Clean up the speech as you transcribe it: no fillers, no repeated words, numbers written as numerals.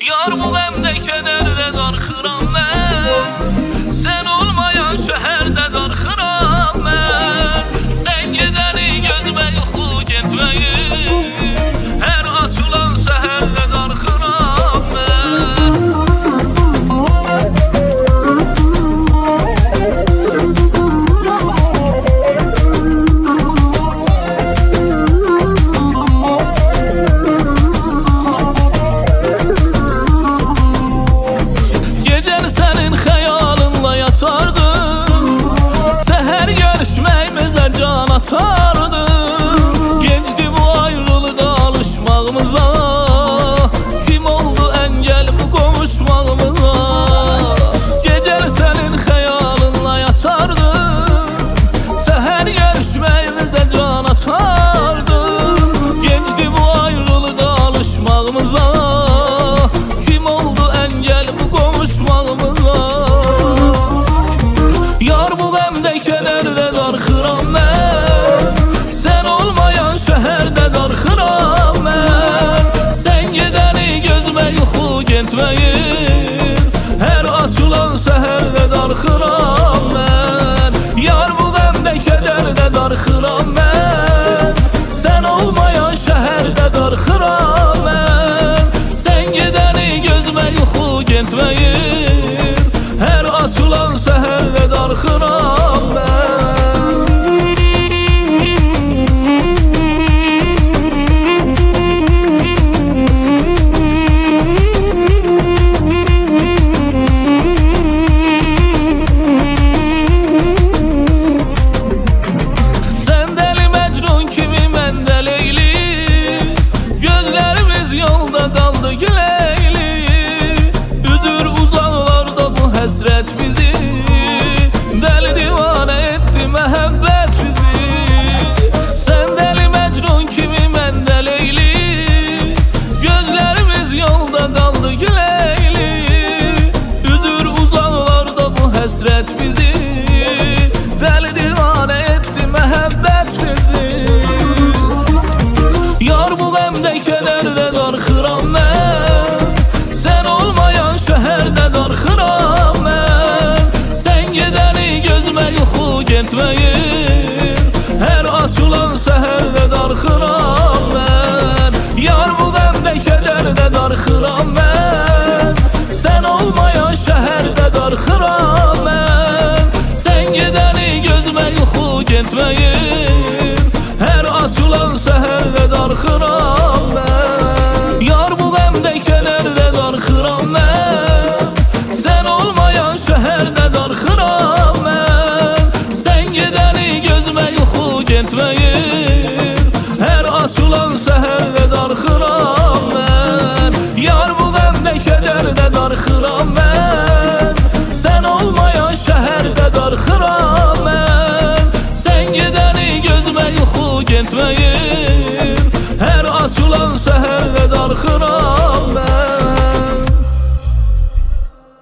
Yar bu qəmdə kədərdə darxıram mən, sən olmayan şəhərdə darxıram mən. Sən gedəni gözümə yuxu getməyir, hər açılan səhərdə darxıram mən. Səhər görüşməyimizə can atardı, gençdi bu ayrılığa alışmağımıza. Kim oldu əngəl bu qovuşmağımıza? Gecəli sənin xəyalınla yatardı, səhər görüşməyimizə can atardı, gençdi bu ayrılığa alışmağımıza. Kim oldu əngəl bu qovuşmağımıza? Yar bu qəmdə kədərdə darxıram mən, sən olmayan şəhərdə darxıram mən. Sən gedəni gözümə yuxu getməyir, hər açılan səhərdə darxıram mən. Yar bu qəmdə kədərdə darxıram mən, sən olmayan şəhərdə darxıram mən. Sən gedəni gözümə yuxu getməyir, hər açılan səhərdə darxıram mən. Sən dəli Məcnun kimi mən də Leyli, gözlərimiz yolda qaldı güleyli. Üzür uzaqlarda bu həsrət bizi, dəli divanə etdi məhəbbət bizi. Sən dəli Məcnun kimi mən də Leyli, gözlərimiz yolda qaldı güleyli. Üzür uzaqlarda bu həsrət bizi, dəli divanə etdi məhəbbət bizi. Yar bu qəmdə kədərdə darxıram mən, sən olmayan şəhərdə darxıram mən. Sən gedəni gözümə yuxu getməyir, hər açılan səhərdə darxıram mən. Yar bu qəmdə kədərdə darxıram mən, sən olmayan şəhərdə darxıram mən. Sən gedəni gözümə yuxu getməyir, hər açılan səhərdə darxıram mən. Yar bu qəmdə kədərdə darxıram mən, sən olmayan şəhərdə darxıram mən. Sən gedəni gözümə yuxu getməyir, hər açılan səhərdə darxıram mən. Yar bu qəmdə kədərdə darxıram mən, sən olmayan şəhərdə darxıram mən. Sən gedəni gözümə yuxu getməyir,